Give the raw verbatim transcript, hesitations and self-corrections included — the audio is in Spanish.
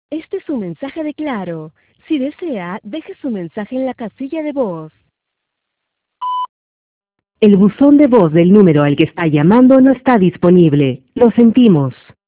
Este es un mensaje de Claro. Si desea, deje su mensaje en la casilla de voz. El buzón de voz del número al que está llamando no está disponible. Lo sentimos.